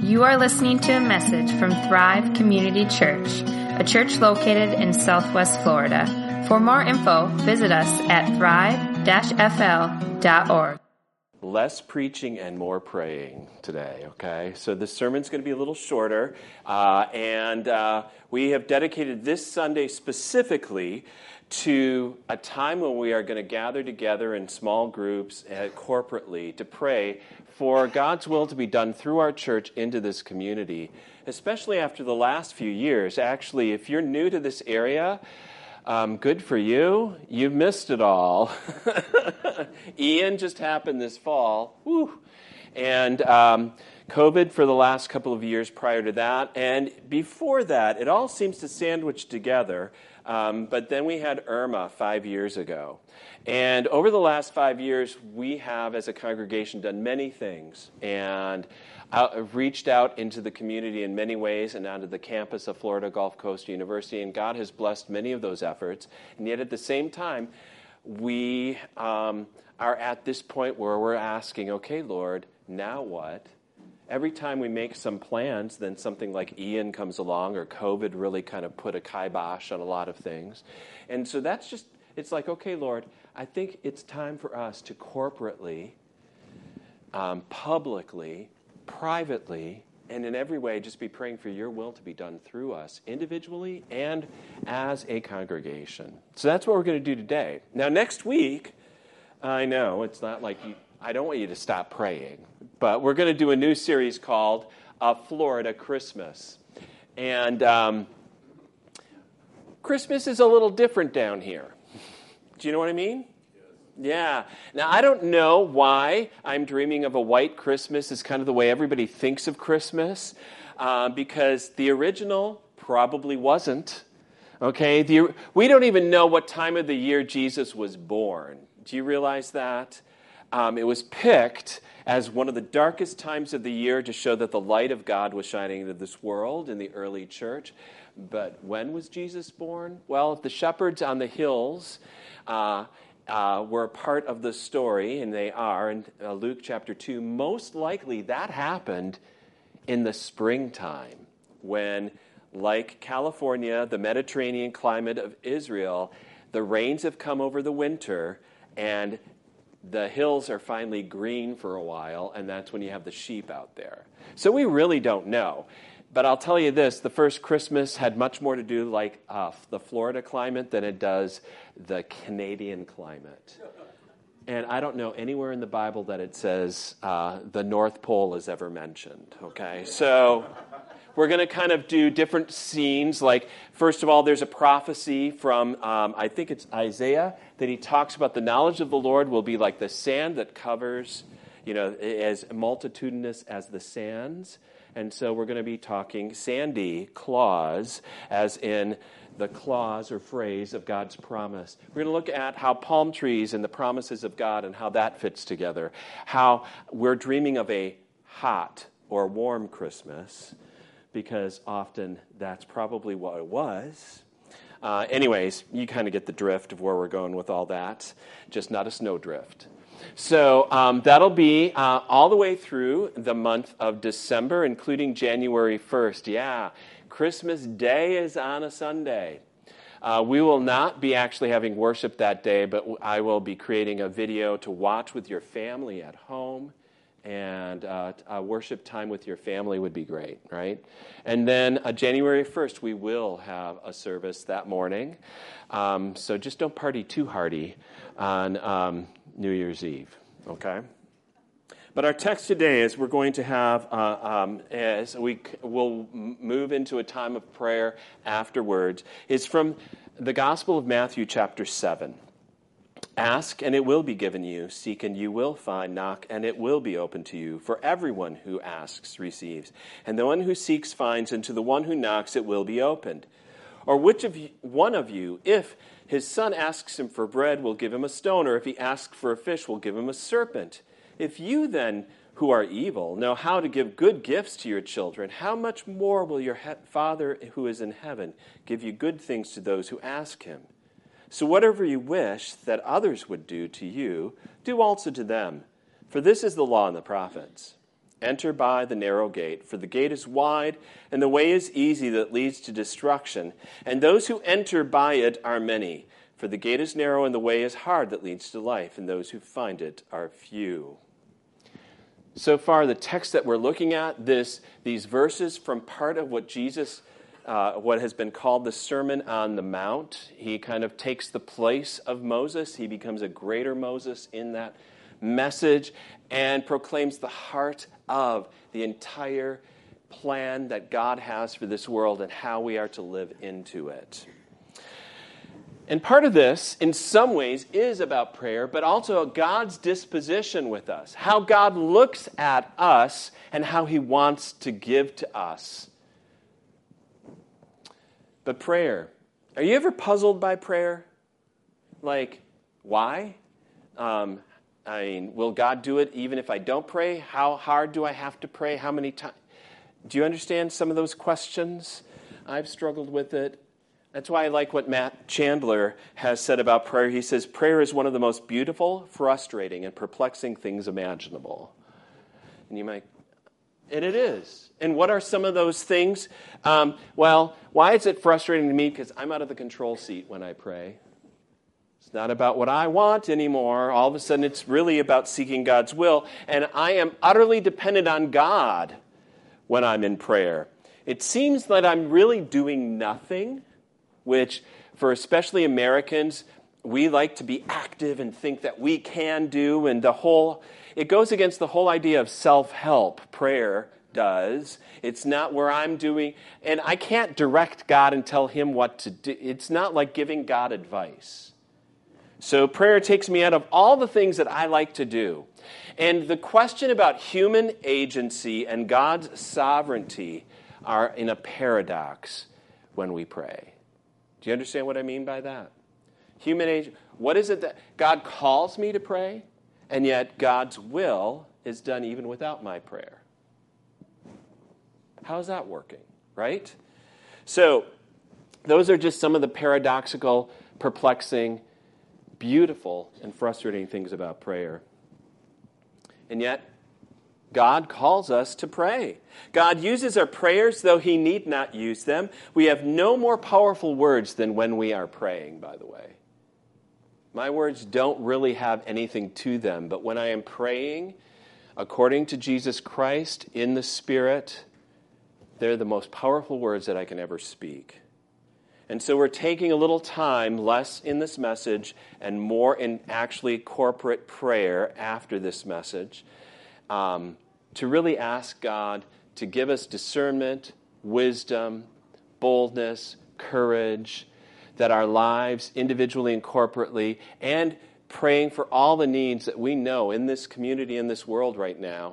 You are listening to a message from Thrive Community Church, a church located in Southwest Florida. For more info, visit us at thrive-fl.org. Less preaching and more praying today, okay? So this sermon's going to be a little shorter, and we have dedicated this Sunday specifically to a time when we are going to gather together in small groups corporately to pray for God's will to be done through our church into this community, especially after the last few years. Actually, if you're new to this area, good for you. You've missed it all. Ian just happened this fall. Woo. And COVID for the last couple of years prior to that. And before that, it all seems to sandwich together. But then we had Irma 5 years ago. And over the last 5 years, we have, as a congregation, done many things. And reached out into the community in many ways and onto the campus of Florida Gulf Coast University. And God has blessed many of those efforts. And yet at the same time, we are at this point where we're asking, okay, Lord, now what? Every time we make some plans, then something like Ian comes along or COVID really kind of put a kibosh on a lot of things. And so that's just, it's like, okay, Lord, I think it's time for us to corporately, publicly, privately, and in every way just be praying for your will to be done through us individually and as a congregation. So that's what we're going to do today. Now, next week, I know it's not like I don't want you to stop praying, but we're going to do a new series called Florida Christmas. And Christmas is a little different down here. Do you know what I mean? Yeah. Now, I don't know why I'm dreaming of a white Christmas is kind of the way everybody thinks of Christmas, because the original probably wasn't. Okay? We don't even know what time of the year Jesus was born. Do you realize that? It was picked as one of the darkest times of the year to show that the light of God was shining into this world in the early church. But when was Jesus born? Well, if the shepherds on the hills were a part of the story, and they are in Luke chapter 2, most likely that happened in the springtime when, like California, the Mediterranean climate of Israel, the rains have come over the winter, and the hills are finally green for a while, and that's when you have the sheep out there. So we really don't know. But I'll tell you this, the first Christmas had much more to do like the Florida climate than it does the Canadian climate. And I don't know anywhere in the Bible that it says the North Pole is ever mentioned, okay? So we're going to kind of do different scenes. Like, first of all, there's a prophecy from, I think it's Isaiah, that he talks about the knowledge of the Lord will be like the sand that covers, as multitudinous as the sands. And so we're going to be talking Sandy Claus, as in the clause or phrase of God's promise. We're going to look at how palm trees and the promises of God and how that fits together. How we're dreaming of a hot or warm Christmas, because often that's probably what it was. Anyways, you kind of get the drift of where we're going with all that, just not a snowdrift. So that'll be all the way through the month of December, including January 1st. Yeah, Christmas Day is on a Sunday. We will not be actually having worship that day, but I will be creating a video to watch with your family at home. And a worship time with your family would be great, right? And then January 1st, we will have a service that morning. So just don't party too hardy on New Year's Eve, okay? But our text today is we're going to have, as we will move into a time of prayer afterwards, is from the Gospel of Matthew chapter 7. Ask, and it will be given you. Seek, and you will find. Knock, and it will be opened to you. For everyone who asks receives, and the one who seeks finds, and to the one who knocks it will be opened. Or which of you, one of you, if his son asks him for bread, will give him a stone, or if he asks for a fish, will give him a serpent? If you then, who are evil, know how to give good gifts to your children, how much more will your Father who is in heaven give you good things to those who ask him? So whatever you wish that others would do to you, do also to them. For this is the law and the prophets. Enter by the narrow gate, for the gate is wide, and the way is easy that leads to destruction. And those who enter by it are many. For the gate is narrow, and the way is hard that leads to life, and those who find it are few. So far, the text that we're looking at, these verses from part of what Jesus, what has been called the Sermon on the Mount. He kind of takes the place of Moses. He becomes a greater Moses in that message and proclaims the heart of the entire plan that God has for this world and how we are to live into it. And part of this, in some ways, is about prayer, but also God's disposition with us, how God looks at us and how he wants to give to us. But prayer, are you ever puzzled by prayer? Like, why? Will God do it even if I don't pray? How hard do I have to pray? How many times? Do you understand some of those questions? I've struggled with it. That's why I like what Matt Chandler has said about prayer. He says, prayer is one of the most beautiful, frustrating, and perplexing things imaginable. And you might, and it is. And what are some of those things? Well, why is it frustrating to me? Because I'm out of the control seat when I pray. It's not about what I want anymore. All of a sudden, it's really about seeking God's will. And I am utterly dependent on God when I'm in prayer. It seems that I'm really doing nothing, which for especially Americans, we like to be active and think that we can do. And it goes against the whole idea of self-help. Prayer does. It's not where I'm doing, and I can't direct God and tell him what to do. It's not like giving God advice. So prayer takes me out of all the things that I like to do. And the question about human agency and God's sovereignty are in a paradox when we pray. Do you understand what I mean by that? Human agency. What is it that God calls me to pray, and yet God's will is done even without my prayer? How's that working, right? So those are just some of the paradoxical, perplexing, beautiful, and frustrating things about prayer. And yet, God calls us to pray. God uses our prayers, though he need not use them. We have no more powerful words than when we are praying, by the way. My words don't really have anything to them, but when I am praying according to Jesus Christ in the Spirit, they're the most powerful words that I can ever speak. And so we're taking a little time, less in this message and more in actually corporate prayer after this message, to really ask God to give us discernment, wisdom, boldness, courage, that our lives individually and corporately, and praying for all the needs that we know in this community, in this world right now.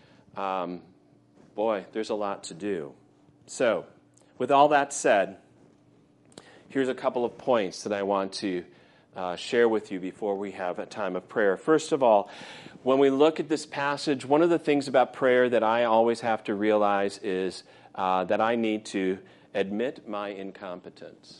Boy, there's a lot to do. So, with all that said, here's a couple of points that I want to share with you before we have a time of prayer. First of all, when we look at this passage, one of the things about prayer that I always have to realize is that I need to admit my incompetence.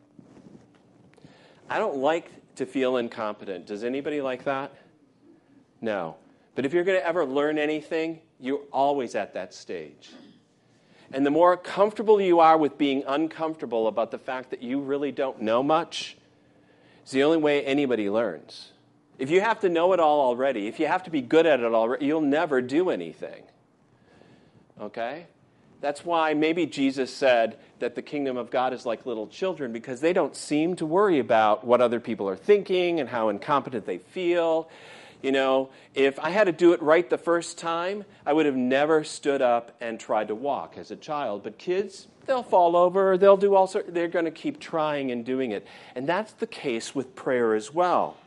I don't like to feel incompetent. Does anybody like that? No. But if you're going to ever learn anything, you're always at that stage. And the more comfortable you are with being uncomfortable about the fact that you really don't know much, is the only way anybody learns. If you have to know it all already, if you have to be good at it already, you'll never do anything. Okay? That's why maybe Jesus said that the kingdom of God is like little children, because they don't seem to worry about what other people are thinking and how incompetent they feel. You know, if I had to do it right the first time, I would have never stood up and tried to walk as a child. But kids, they'll fall over, they'll do all sorts, they're going to keep trying and doing it. And that's the case with prayer as well.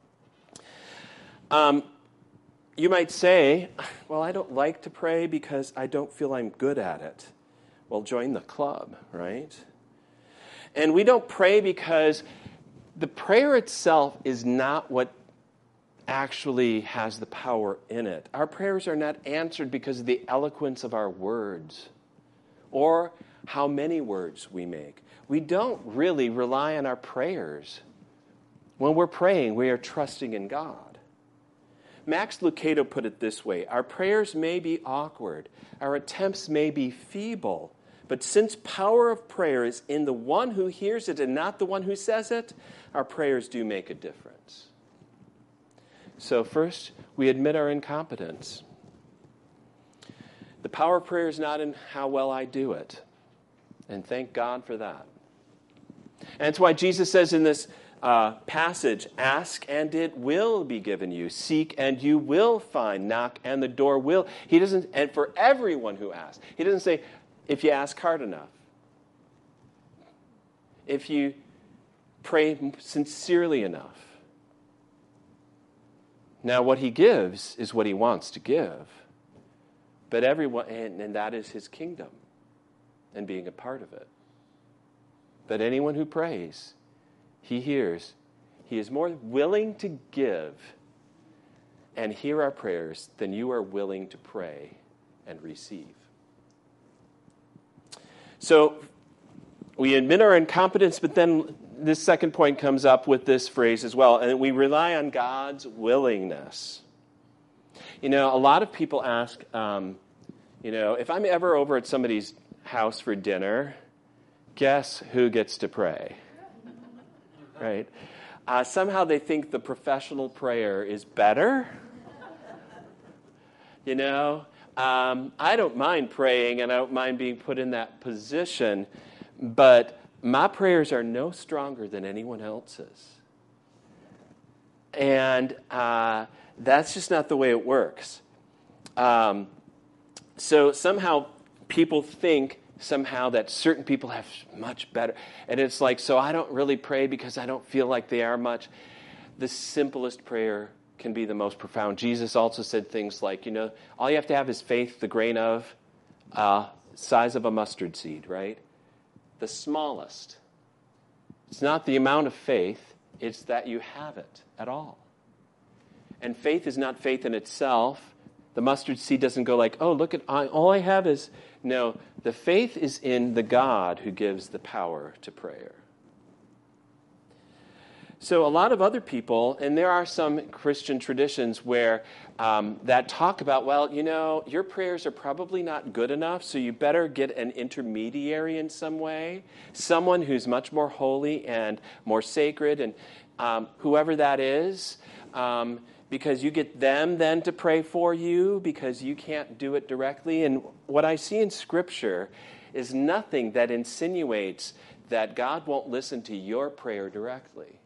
You might say, well, I don't like to pray because I don't feel I'm good at it. Well, join the club, right? And we don't pray because the prayer itself is not what actually has the power in it. Our prayers are not answered because of the eloquence of our words or how many words we make. We don't really rely on our prayers. When we're praying, we are trusting in God. Max Lucado put it this way: our prayers may be awkward, our attempts may be feeble, but since power of prayer is in the one who hears it and not the one who says it, our prayers do make a difference. So first, we admit our incompetence. The power of prayer is not in how well I do it. And thank God for that. And that's why Jesus says in this passage, ask and it will be given you. Seek and you will find. Knock and the door will. He doesn't, and for everyone who asks. He doesn't say, if you ask hard enough. If you pray sincerely enough. Now what he gives is what he wants to give. But everyone, and that is his kingdom and being a part of it. But anyone who prays, he hears. He is more willing to give and hear our prayers than you are willing to pray and receive. So we admit our incompetence, but then this second point comes up with this phrase as well, and we rely on God's willingness. You know, a lot of people ask, if I'm ever over at somebody's house for dinner, guess who gets to pray? Right? Somehow they think the professional prayer is better. I don't mind praying and I don't mind being put in that position, but my prayers are no stronger than anyone else's. And that's just not the way it works. So somehow people think that certain people have much better. And it's like, so I don't really pray because I don't feel like they are much. The simplest prayer can be the most profound. Jesus also said things like, all you have to have is faith, the grain of size of a mustard seed, right? The smallest. It's not the amount of faith, it's that you have it at all. And faith is not faith in itself. The mustard seed doesn't go like, oh, look at, all I have is... No, the faith is in the God who gives the power to prayer. So a lot of other people, and there are some Christian traditions where that talk about, your prayers are probably not good enough, so you better get an intermediary in some way, someone who's much more holy and more sacred, and whoever that is, because you get them then to pray for you because you can't do it directly. And what I see in Scripture is nothing that insinuates that God won't listen to your prayer directly,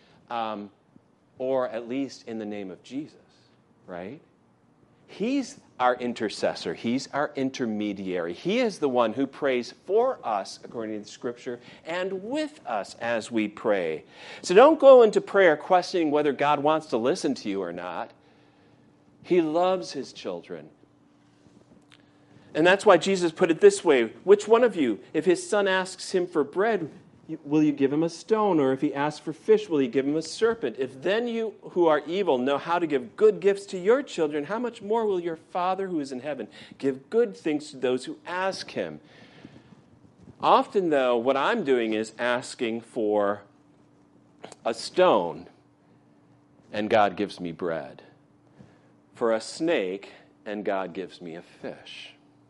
or at least in the name of Jesus, right? He's our intercessor. He's our intermediary. He is the one who prays for us, according to the Scripture, and with us as we pray. So don't go into prayer questioning whether God wants to listen to you or not. He loves his children. And that's why Jesus put it this way: which one of you, if his son asks him for bread, will you give him a stone? Or if he asks for fish, will you give him a serpent? If then you who are evil know how to give good gifts to your children, how much more will your Father who is in heaven give good things to those who ask him? Often, though, what I'm doing is asking for a stone, and God gives me bread. For a snake, and God gives me a fish.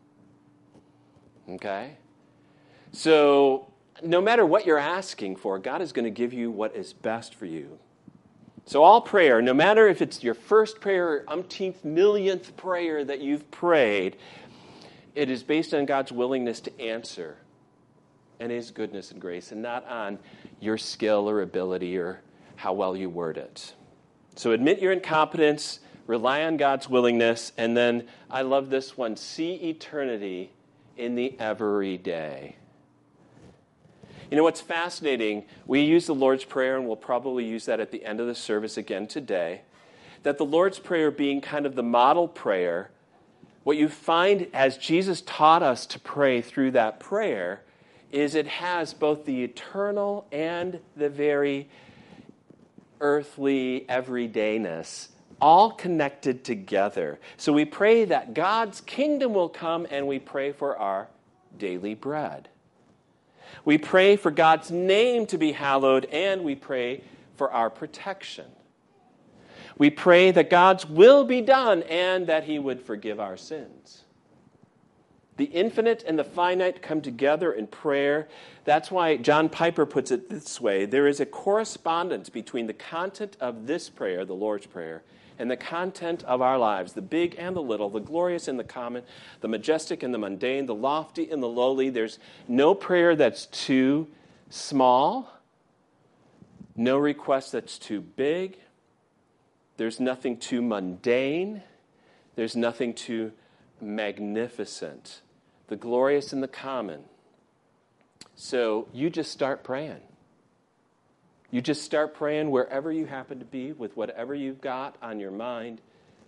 Okay? So... no matter what you're asking for, God is going to give you what is best for you. So all prayer, no matter if it's your first prayer or umpteenth millionth prayer that you've prayed, it is based on God's willingness to answer and his goodness and grace, and not on your skill or ability or how well you word it. So admit your incompetence, rely on God's willingness, and then, I love this one, see eternity in the everyday. You know what's fascinating? We use the Lord's Prayer, and we'll probably use that at the end of the service again today, that the Lord's Prayer being kind of the model prayer, what you find as Jesus taught us to pray through that prayer is it has both the eternal and the very earthly everydayness all connected together. So we pray that God's kingdom will come, and we pray for our daily bread. We pray for God's name to be hallowed, and we pray for our protection. We pray that God's will be done and that he would forgive our sins. The infinite and the finite come together in prayer. That's why John Piper puts it this way. There is a correspondence between the content of this prayer, the Lord's Prayer, and the content of our lives, the big and the little, the glorious and the common, the majestic and the mundane, the lofty and the lowly. There's no prayer that's too small, no request that's too big. There's nothing too mundane. There's nothing too magnificent. The glorious and the common. So you just start praying. You just start praying wherever you happen to be with whatever you've got on your mind.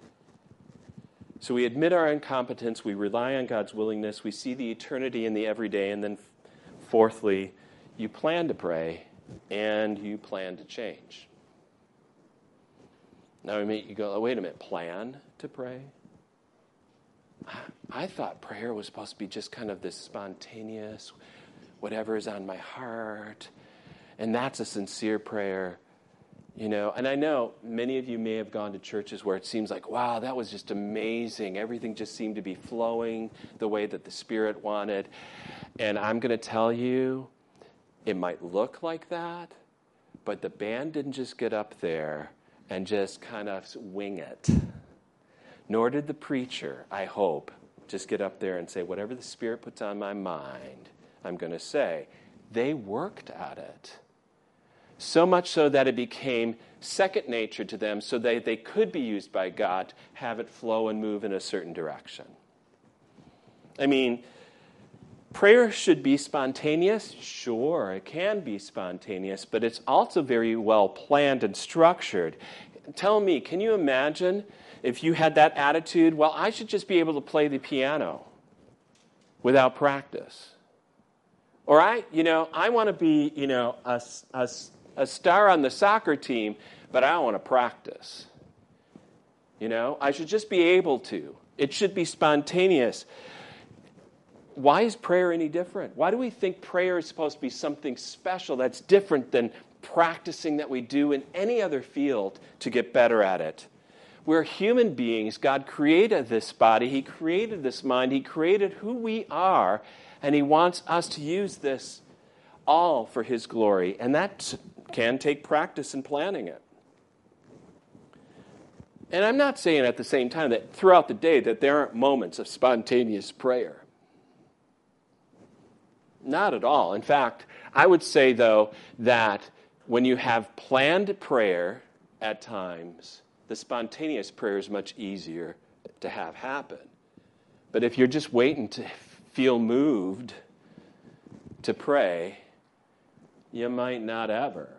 So we admit our incompetence. We rely on God's willingness. We see the eternity in the everyday. And then fourthly, you plan to pray and you plan to change. Now you go, oh, wait a minute, plan to pray? I thought prayer was supposed to be just kind of this spontaneous, whatever is on my heart, and that's a sincere prayer, you know. And I know many of you may have gone to churches where it seems like, wow, that was just amazing. Everything just seemed to be flowing the way that the Spirit wanted. And I'm going to tell you, it might look like that, but the band didn't just get up there and just kind of wing it. Nor did the preacher, I hope, just get up there and say, whatever the Spirit puts on my mind, I'm going to say. They worked at it. So much so that it became second nature to them so that they could be used by God to have it flow and move in a certain direction. I mean, prayer should be spontaneous. Sure, it can be spontaneous, but it's also very well planned and structured. Tell me, can you imagine if you had that attitude, well, I should just be able to play the piano without practice? Or I want to be, a star on the soccer team, but I don't want to practice. I should just be able to. It should be spontaneous. Why is prayer any different? Why do we think prayer is supposed to be something special that's different than practicing that we do in any other field to get better at it? We're human beings. God created this body. He created this mind. He created who we are, and he wants us to use this all for his glory. And that can take practice in planning it. And I'm not saying at the same time that throughout the day that there aren't moments of spontaneous prayer. Not at all. In fact, I would say, though, that when you have planned prayer at times, the spontaneous prayer is much easier to have happen. But if you're just waiting to feel moved to pray, you might not ever.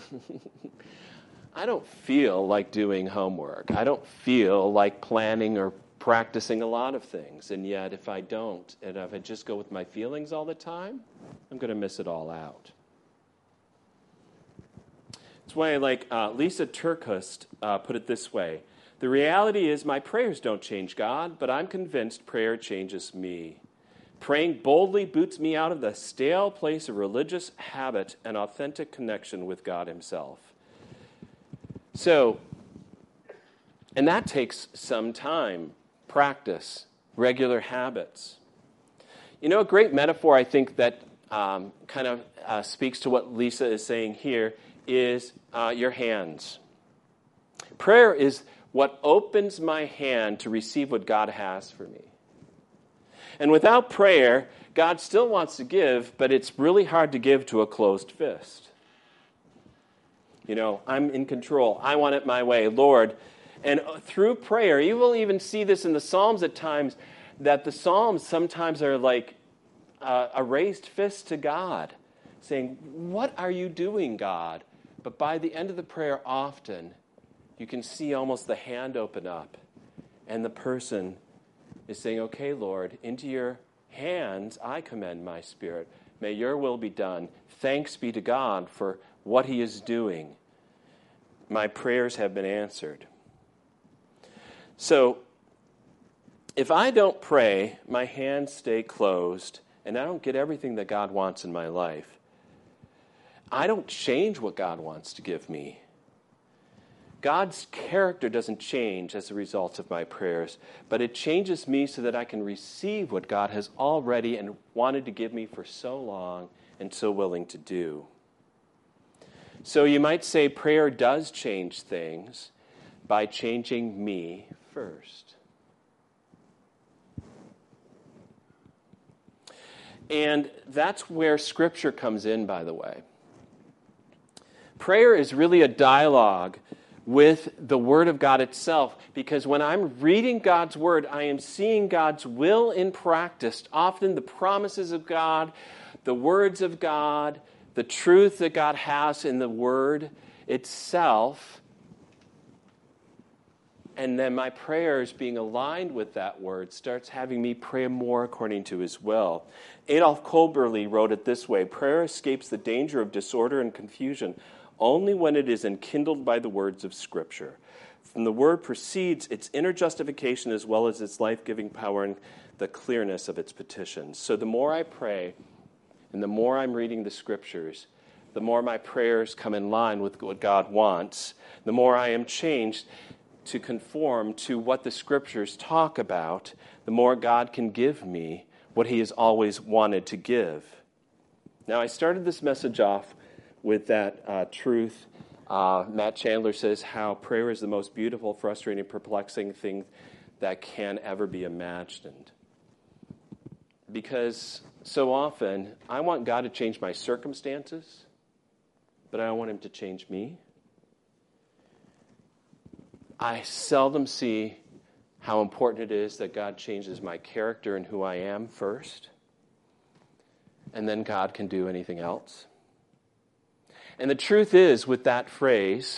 I don't feel like doing homework. I don't feel like planning or practicing a lot of things. And yet, if I don't, and if I just go with my feelings all the time, I'm going to miss it all out. That's why, Lisa Turkhust put it this way. The reality is my prayers don't change God, but I'm convinced prayer changes me. Praying boldly boots me out of the stale place of religious habit and authentic connection with God himself. So, and that takes some time, practice, regular habits. A great metaphor I think that speaks to what Lisa is saying here is your hands. Prayer is what opens my hand to receive what God has for me. And without prayer, God still wants to give, but it's really hard to give to a closed fist. I'm in control. I want it my way, Lord. And through prayer, you will even see this in the Psalms at times, that the Psalms sometimes are like a raised fist to God, saying, what are you doing, God? But by the end of the prayer, often, you can see almost the hand open up, and the person is saying, okay, Lord, into your hands I commend my spirit. May your will be done. Thanks be to God for what he is doing. My prayers have been answered. So, if I don't pray, my hands stay closed, and I don't get everything that God wants in my life. I don't change what God wants to give me. God's character doesn't change as a result of my prayers, but it changes me so that I can receive what God has already and wanted to give me for so long and so willing to do. So you might say prayer does change things by changing me first. And that's where Scripture comes in, by the way. Prayer is really a dialogue with the Word of God itself, because when I'm reading God's Word, I am seeing God's will in practice, often the promises of God, the words of God, the truth that God has in the Word itself, and then my prayers being aligned with that Word starts having me pray more according to His will. Adolf Kolberly wrote it this way: prayer escapes the danger of disorder and confusion only when it is enkindled by the words of Scripture. From the Word proceeds its inner justification as well as its life-giving power and the clearness of its petitions. So the more I pray, and the more I'm reading the Scriptures, the more my prayers come in line with what God wants, the more I am changed to conform to what the Scriptures talk about, the more God can give me what He has always wanted to give. Now, I started this message off with that truth. Matt Chandler says how prayer is the most beautiful, frustrating, perplexing thing that can ever be imagined. Because so often, I want God to change my circumstances, but I don't want Him to change me. I seldom see how important it is that God changes my character and who I am first, and then God can do anything else. And the truth is, with that phrase,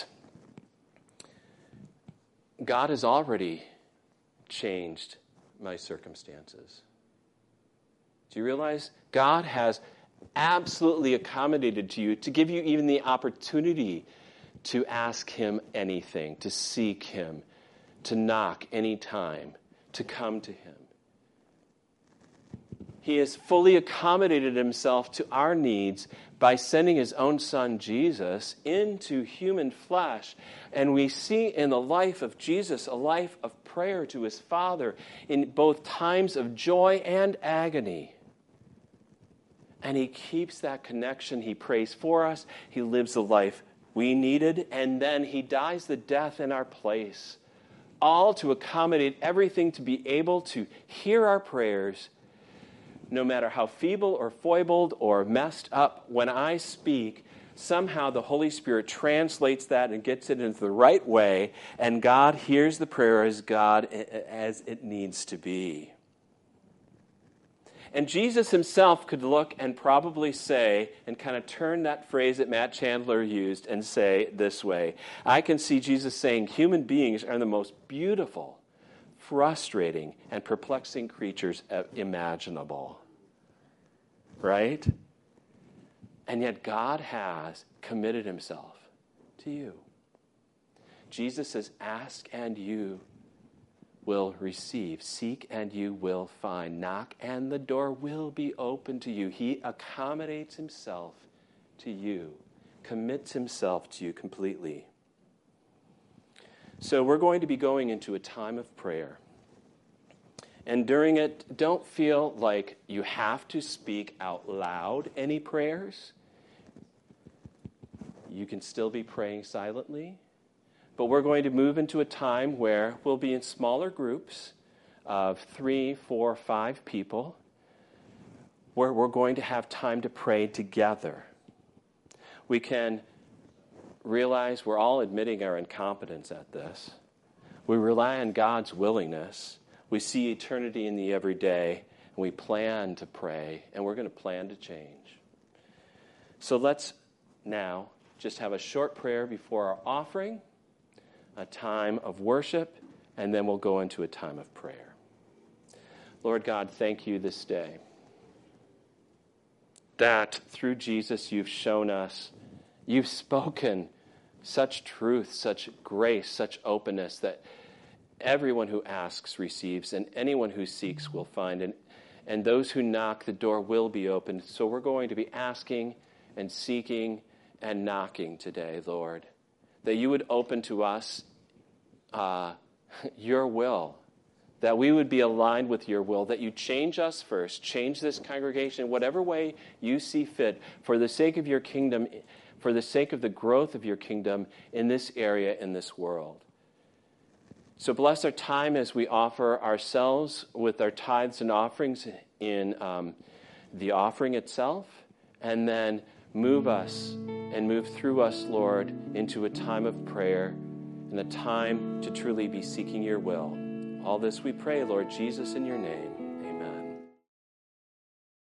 God has already changed my circumstances. Do you realize God has absolutely accommodated to you to give you even the opportunity to ask Him anything, to seek Him, to knock anytime, to come to Him. He has fully accommodated Himself to our needs by sending His own Son, Jesus, into human flesh. And we see in the life of Jesus a life of prayer to His Father in both times of joy and agony. And He keeps that connection. He prays for us. He lives the life we needed. And then He dies the death in our place. All to accommodate everything to be able to hear our prayers, no matter how feeble or foibled or messed up when I speak. Somehow the Holy Spirit translates that and gets it into the right way, and God hears the prayer as it needs to be. And Jesus Himself could look and probably say, and kind of turn that phrase that Matt Chandler used and say this way. I can see Jesus saying, human beings are the most beautiful, frustrating, and perplexing creatures imaginable. Right? And yet God has committed Himself to you. Jesus says, ask and you will receive. Seek and you will find. Knock and the door will be open to you. He accommodates Himself to you, commits Himself to you completely. So we're going to be going into a time of prayer. And during it, don't feel like you have to speak out loud any prayers. You can still be praying silently. But we're going to move into a time where we'll be in smaller groups of 3, 4, 5 people, where we're going to have time to pray together. We can realize we're all admitting our incompetence at this. We rely on God's willingness. We see eternity in the everyday, and we plan to pray, and we're going to plan to change. So let's now just have a short prayer before our offering, a time of worship, and then we'll go into a time of prayer. Lord God, thank you this day that through Jesus you've shown us, you've spoken such truth, such grace, such openness that everyone who asks receives, and anyone who seeks will find, and those who knock, the door will be opened. So we're going to be asking and seeking and knocking today, Lord, that you would open to us your will, that we would be aligned with your will, that you change us first, change this congregation in whatever way you see fit for the sake of your kingdom, for the sake of the growth of your kingdom in this area, in this world. So bless our time as we offer ourselves with our tithes and offerings in the offering itself, and then move us and move through us, Lord, into a time of prayer and a time to truly be seeking your will. All this we pray, Lord Jesus, in your name.